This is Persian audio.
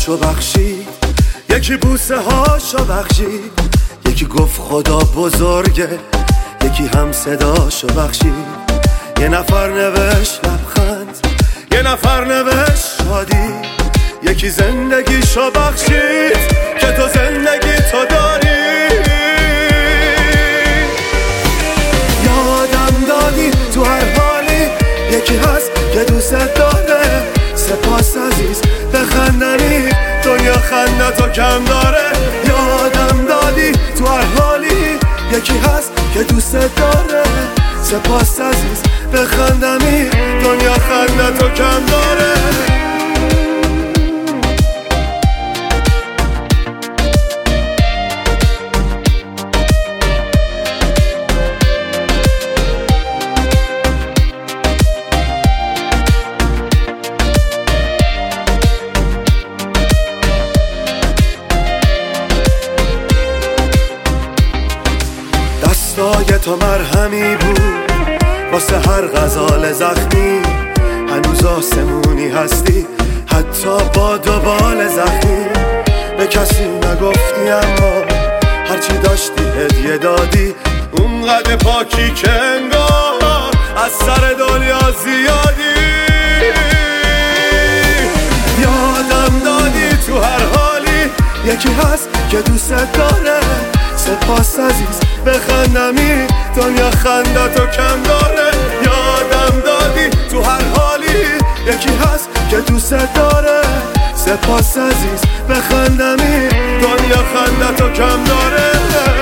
دلاشو بخشید، یکی بوسه هاشو بخشید، یکی گفت خدا بزرگه، یکی هم صداشو بخشید. یه نفر نوشت لبخند، یه نفر نوشت شادی، یکی زندگیشو بخشید که تو زندگی تو داری. یادم دادی تو هر حالی، یکی هست که دوست داره. سپاس عزیز بخندنی، دنیا خندتو کم داره. یادم دادی تو هر حالی، یکی هست که دوست داره. سپاس عزیز بخندنی، دنیا خندتو کم داره. دستای تو مرهمی بود واسه هر غزال زخمی. هنوز آسمونی هستی حتی با دوبال زخمی. به کسی نگفتی اما هرچی داشتی هدیه دادی. اونقدر پاکی که انگار از سر دنیا زیادی. یادم دادی تو هر حالی، یکی هست که دوست داره. سپاس عزیز بخندمی، دنیا خندتو کم داره. یادم دادی تو هر حالی، یکی هست که دوست داره. سپاس عزیز بخندمی، دنیا خندتو کم داره.